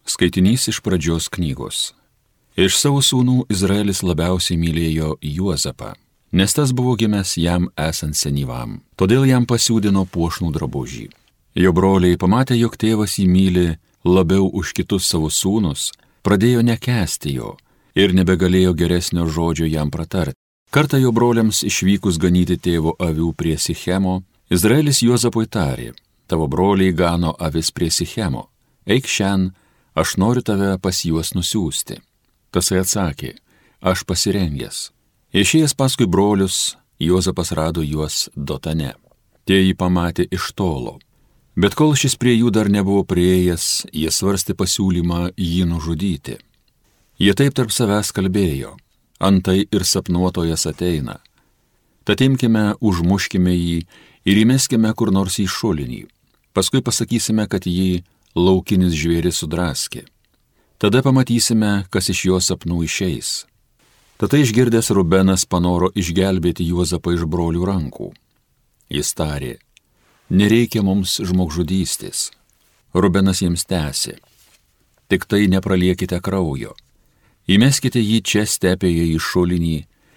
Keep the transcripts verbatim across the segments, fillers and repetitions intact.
Skaitinys iš pradžios knygos. Iš savo sūnų Izraelis labiausiai mylėjo Juozapą, nes tas buvo gimęs jam esant senyvam, todėl jam pasiūdino puošnų drabužį. Jo broliai, pamatę, jog tėvas jį myli labiau už kitus savo sūnus, pradėjo nekęsti jo ir nebegalėjo geresnio žodžio jam pratarti. Kartą jo broliams išvykus ganyti tėvo avių prie Sichemo, Izraelis Juozapui tarė: tavo broliai gano avis prie Sichemo, eik šen, aš noriu tave pas juos nusiųsti. Tasai atsakė: aš pasirengęs. Išėjęs paskui brolius, Juozapas rado juos Dotane. Tie jį pamatė iš tolo. Bet kol šis prie jų dar nebuvo prieėjęs, jie svarstė pasiūlymą jį nužudyti. Jie taip tarp savęs kalbėjo: antai ir sapnuotojas ateina. Tad imkime, užmuškime jį ir įmeskime kur nors į šulinį. Paskui pasakysime, kad jį laukinis žvėris sudraskė. Tada pamatysime, kas iš jo sapnų išeis. Tada išgirdęs Rubenas panoro išgelbėti Juozapą iš brolių rankų. Jis tarė: nereikia mums žmogžudystės. Rubenas jiems tęsė: tik tai nepraliekite kraujo. Įmeskite jį čia stepėje į šulinį,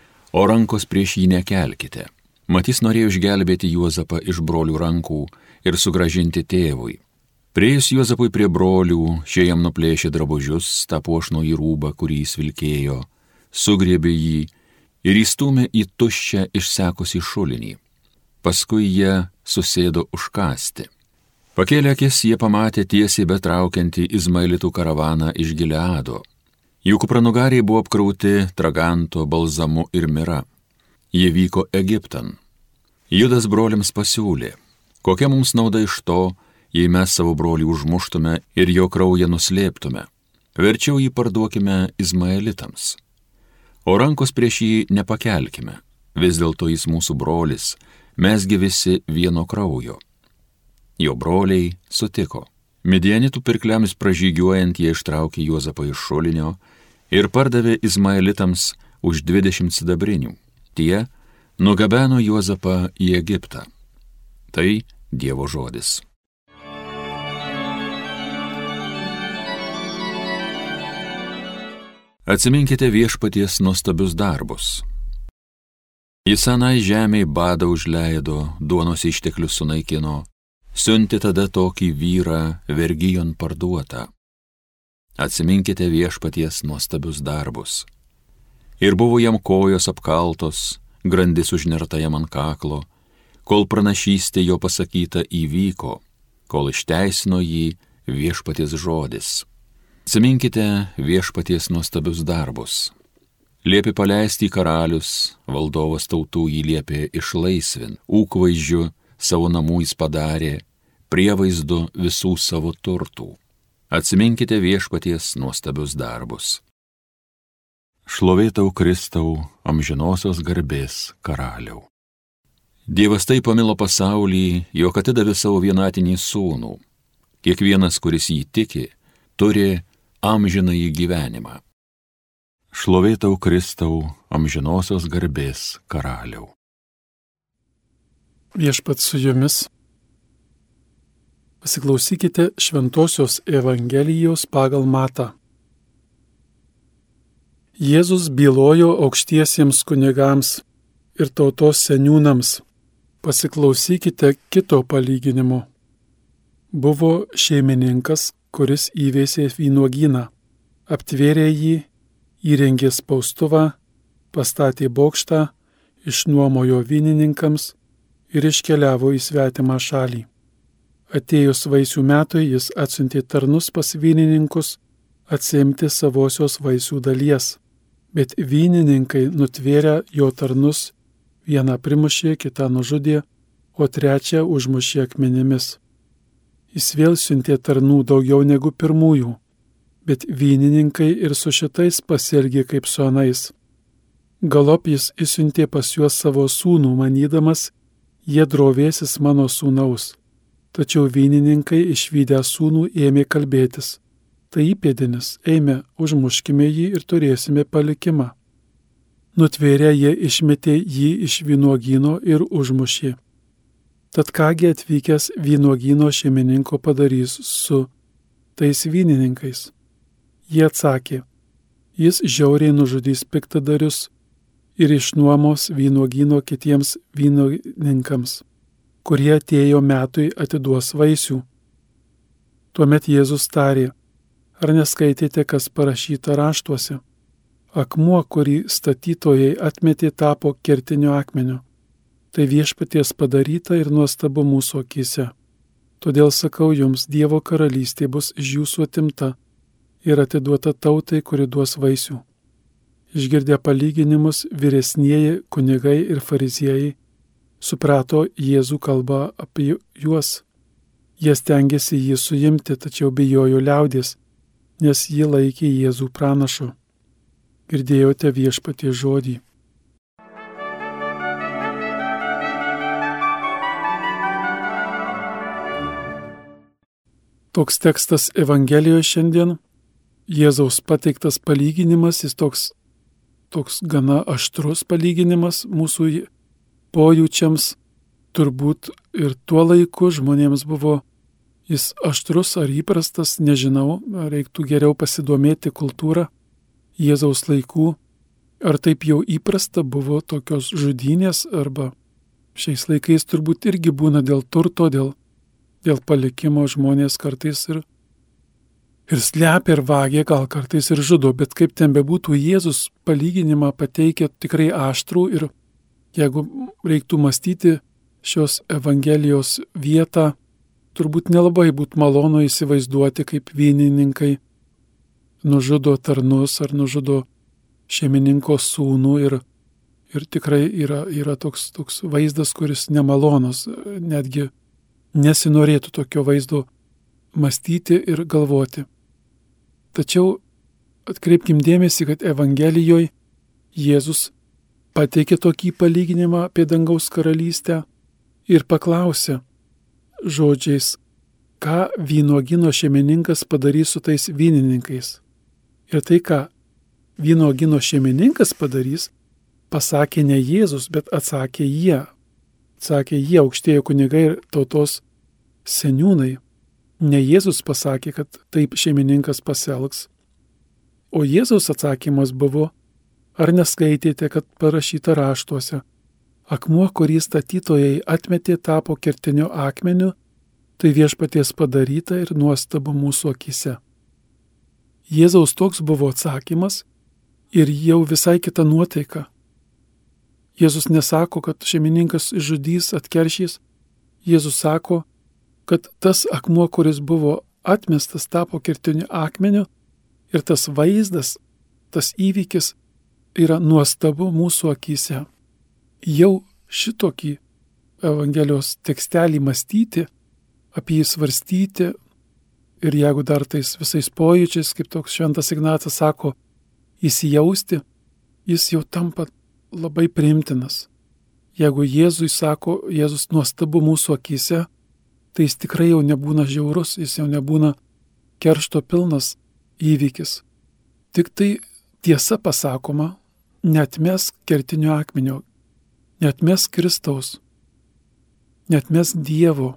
o rankos prieš jį nekelkite. Mat jis norėjo išgelbėti Juozapą iš brolių rankų ir sugrąžinti tėvui. Priėjus Juozapui prie brolių, šie jam nuplėšė drabužius, tą puošnųjį rūbą, kurį jis vilkėjo, sugriebė jį ir įstūmė į tuščią išsekusį šulinį. Paskui jie susėdo užkasti. Pakėlę akis, jie pamatė tiesiai betraukiantį Izmaelitų karavaną iš Gileado. Jų kupranugariai buvo apkrauti traganto, balzamu ir mira. Jie vyko Egiptan. Judas broliams pasiūlė: kokia mums nauda iš to, jei mes savo brolį užmuštume ir jo kraują nuslėptume? Verčiau jį parduokime Izmaelitams. O rankos prieš jį nepakelkime, vis dėlto jis mūsų brolis, mesgi visi vieno kraujo. Jo broliai sutiko. Midianitų pirkliams pražygiuojant jie ištraukė Juozapą iš šulinio ir pardavė Izmaelitams už dvidešimt sidabrinių. Tie nugabeno Juozapą į Egiptą. Tai Dievo žodis. Atsiminkite viešpaties nuostabius darbus. Jis anai žemei badą užleido, duonos išteklius sunaikino, siuntė tada tokį vyrą vergijon parduotą. Atsiminkite viešpaties nuostabius darbus. Ir buvo jam kojos apkaltos, grandis užnerta jam ant kaklo, kol pranašystė jo pasakyta įvyko, kol išteisino jį viešpaties žodis. Atsiminkite viešpaties nuostabius darbus. Liepė paleisti karalius, valdovas tautų jį liepė išlaisvin, ūkvaizdžiu savo namų jis padarė, prievaizdu visų savo turtų. Atsiminkite viešpaties nuostabius darbus. Šlovė tau, Kristau, amžinosios garbės karaliau. Dievas taip pamilo pasaulį, jog atidavė savo vienatinį sūnų. Kiekvienas, kuris jį tiki, turi amžinąjį gyvenimą. Šlovė tau, Kristau, amžinosios garbės karaliau. Viešpats su jumis. Pasiklausykite Šventosios Evangelijos pagal Matą. Jėzus bylojo aukštiesiems kunigams ir tautos seniūnams: pasiklausykite kito palyginimo. Buvo šeimininkas, kuris įveisė vynuogyną, aptvėrė jį, įrengė spaustuvą, pastatė bokštą, išnuomojo vynininkams ir iškeliavo į svetimą šalį. Atėjus vaisių metui jis atsiuntė tarnus pas vynininkus atsiimti savosios vaisių dalies, bet vynininkai nutvėrę jo tarnus, vieną primušė, kitą nužudė, o trečią užmušė akmenimis. Jis vėl siuntė tarnų daugiau negu pirmųjų, bet vynininkai ir su šitais pasielgė kaip su anais. Galop jis išsiuntė pas juos savo sūnų, manydamas, jie drovėsis mano sūnaus. Tačiau vynininkai išvydę sūnų ėmė kalbėtis: tai įpėdinis, eime, užmuškime jį ir turėsime palikimą. Nutvėrę jie išmetė jį iš vynuogyno ir užmušė. Tad kągi atvykęs vynuogyno šeimininko padarys su tais vynininkais? Jie atsakė, jis žiauriai nužudys piktadarius ir išnuomos vynuogyno kitiems vynininkams, kurie atėjo metui atiduos vaisių. Tuomet Jėzus tarė, ar neskaitėte, kas parašyta raštuose? Akmuo, kurį statytojai atmetė, tapo kertiniu akmeniu. Tai viešpaties padaryta ir nuostabu mūsų akyse. Todėl sakau jums, Dievo karalystė bus iš jūsų atimta ir atiduota tautai, kuri duos vaisių. Išgirdę palyginimus, vyresnieji kunigai ir fariziejai suprato Jėzų kalbą apie juos. Jie stengėsi jį suimti, tačiau bijojo liaudies, nes jį laikė Jėzų pranašu. Girdėjote viešpaties žodį. Toks tekstas Evangelijoje šiandien. Jėzaus pateiktas palyginimas, jis toks, toks gana aštrus palyginimas mūsų pojūčiams. Turbūt ir tuo laiku žmonėms buvo jis aštrus ar įprastas, nežinau, reiktų geriau pasidomėti kultūrą Jėzaus laikų. Ar taip jau įprasta buvo tokios žudynės, arba šiais laikais turbūt irgi būna dėl turto, dėl, dėl palikimo žmonės kartais ir, ir slepia ir vagia, gal kartais ir žudo, bet kaip ten bebūtų, Jėzus palyginimą pateikia tikrai aštrų ir jeigu reiktų mąstyti šios Evangelijos vietą, turbūt nelabai būtų malonu įsivaizduoti, kaip vynininkai nužudo tarnus ar nužudo šeimininko sūnų ir, ir tikrai yra, yra toks, toks vaizdas, kuris nemalonus, netgi nesinorėtų tokio vaizdo mąstyti ir galvoti. Tačiau atkreipkim dėmesį, kad Evangelijoje Jėzus pateikė tokį palyginimą apie dangaus karalystę ir paklausė žodžiais, ką vynuogyno šeimininkas padarys su tais vynininkais. Ir tai, ką vynuogyno šeimininkas padarys, pasakė ne Jėzus, bet atsakė jie. Atsakė jie, aukštieji kunigai ir tautos seniūnai. Ne Jėzus pasakė, kad taip šeimininkas pasielgs. O Jėzaus atsakymas buvo, ar neskaitėte, kad parašyta raštuose, akmuo, kurį statytojai atmetė, tapo kertiniu akmeniu, tai viešpaties padaryta ir nuostabu mūsų akyse. Jėzaus toks buvo atsakymas ir jau visai kita nuotaika. Jėzus nesako, kad šeimininkas žudys, atkeršys. Jėzus sako, kad tas akmuo, kuris buvo atmestas, tapo kertiniu akmeniu ir tas vaizdas, tas įvykis yra nuostabu mūsų akyse. Jau šitokį Evangelijos tekstelį mąstyti, apie jį svarstyti ir jeigu dar tais visais pojūčiais, kaip toks šventas Ignacas sako, įsijausti, jis jau tampa labai priimtinas. Jeigu Jėzui sako, Jėzus nuostabu mūsų akyse, tai jis tikrai jau nebūna žiaurus, jis jau nebūna keršto pilnas įvykis. Tik tai tiesa pasakoma, neatmesk kertinio akmenio, neatmesk Kristaus, neatmesk Dievo.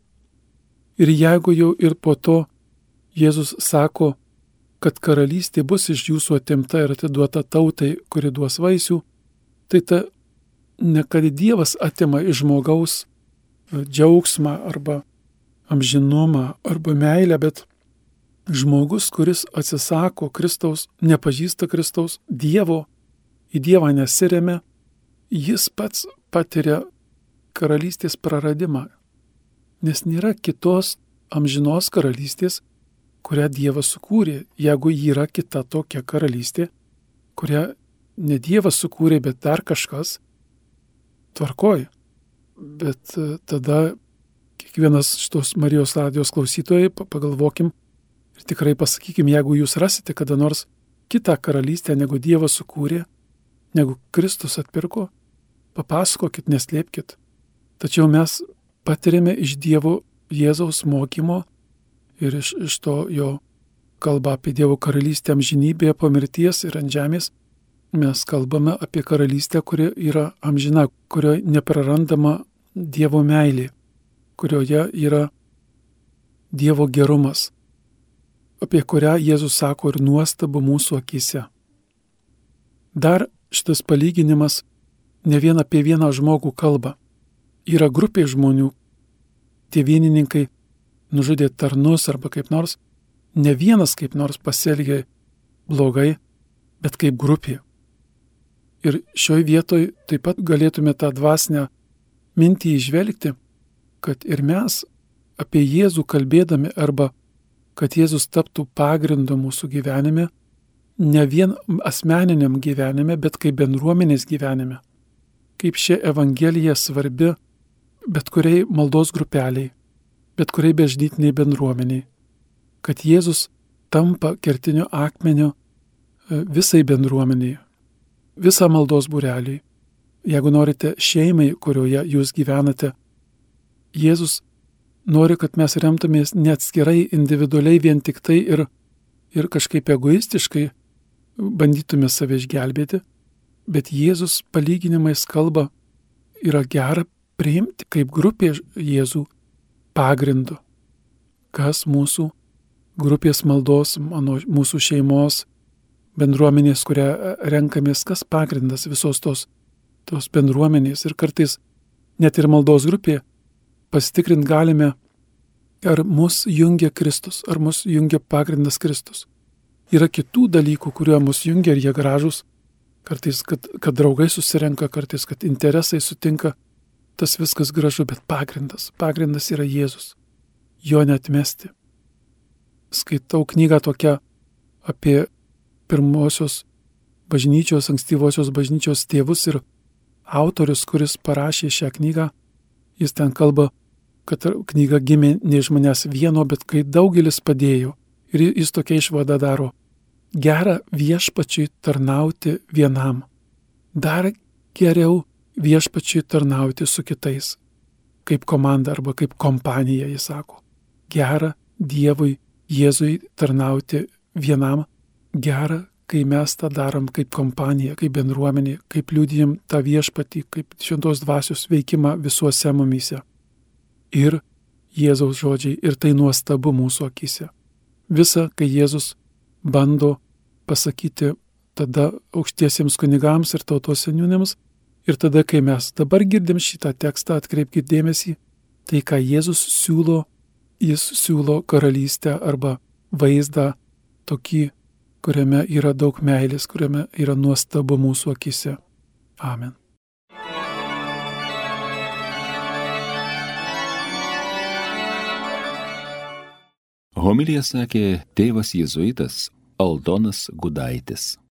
Ir jeigu jau ir po to Jėzus sako, kad karalystė bus iš jūsų atimta ir atiduota tautai, kuri duos vaisių, tai ta ne kad Dievas atima iš žmogaus džiaugsmą arba amžinumą arba meilę, bet žmogus, kuris atsisako Kristaus, nepažįsta Kristaus, Dievo, į Dievą nesiremia, jis pats patiria karalystės praradimą. Nes nėra kitos amžinos karalystės, kurią Dievas sukūrė, jeigu yra kita tokia karalystė, kurią ne Dievas sukūrė, bet dar kažkas, tvarkoj. Bet tada kiekvienas šitos Marijos radijos klausytojai pagalvokim ir tikrai pasakykim, jeigu jūs rasite kada nors kitą karalystę, negu Dievas sukūrė, negu Kristus atpirko, papasakokit, neslėpkit. Tačiau mes patiriame iš Dievo Jėzaus mokymo ir iš, iš to jo kalba apie Dievo karalystę amžinybėje po mirties ir ant žemės. Mes kalbame apie karalystę, kuri yra amžina, kurioje neprarandama Dievo meilė, kurioje yra Dievo gerumas. apie kurią Jėzus sako ir nuostabu mūsų akise. Dar šitas palyginimas ne vien apie vieną žmogų kalba. Yra grupė žmonių, tie vienininkai nužudė tarnus arba kaip nors, ne vienas kaip nors pasielgė blogai, bet kaip grupė. Ir šioj vietoj taip pat galėtume tą dvasinę mintį įžvelgti, kad ir mes apie Jėzų kalbėdami arba kad Jėzus taptų pagrindu mūsų gyvenime, ne vien asmeniniam gyvenime, bet kaip bendruomenės gyvenime. Kaip ši evangelija svarbi bet kuriai maldos grupeliai, bet kuriai bažnytiniai bendruomeniai. Kad Jėzus tampa kertiniu akmeniu visai bendruomeniai, visą maldos būreliui. Jeigu norite šeimai, kurioje jūs gyvenate, Jėzus nori, kad mes remtumės neatskirai, individualiai vien tik tai ir, ir kažkaip egoistiškai bandytume save išgelbėti, bet Jėzus palyginimais kalba yra gera priimti kaip grupė Jėzų pagrindu. Kas mūsų grupės maldos, mano, mūsų šeimos, bendruomenės, kurią renkamės, kas pagrindas visos tos, tos bendruomenės. Ir kartais net ir maldos grupė pasitikrinti galime, ar mus jungia Kristus, ar mus jungia pagrindas Kristus. Yra kitų dalykų, kurie mus jungia ir jie gražus. Kartais, kad, kad draugai susirenka, kartais, kad interesai sutinka. Tas viskas gražu, bet pagrindas. Pagrindas yra Jėzus. Jo neatmesti. Skaitau knygą tokią apie pirmosios bažnyčios, ankstyvosios bažnyčios tėvus ir autorius, kuris parašė šią knygą, jis ten kalba, kad knyga gimė ne iš manęs vieno, bet kai daugelis padėjo. Ir jis tokia išvada daro. Gera viešpačiui tarnauti vienam. Dar geriau viešpačiui tarnauti su kitais. Kaip komanda arba kaip kompanija, jis sako. Gera Dievui, Jėzui tarnauti vienam. Gera, kai mes tą darom kaip kompanija, kaip bendruomenė, kaip liudijam tą viešpatį, kaip šventos dvasios veikimą visuose mumyse. Ir Jėzaus žodžiai, ir tai nuostabu mūsų akise. Visa, kai Jėzus bando pasakyti tada aukštiesiems kunigams ir tautos seniūnėms, ir tada, kai mes dabar girdim šitą tekstą, atkreipkite dėmesį, tai ką Jėzus siūlo, jis siūlo karalystę arba vaizdą tokį, kuriame yra daug meilės, kuriame yra nuostabu mūsų akise. Amen. Homiliją sakė tėvas jėzuitas Aldonas Gudaitis.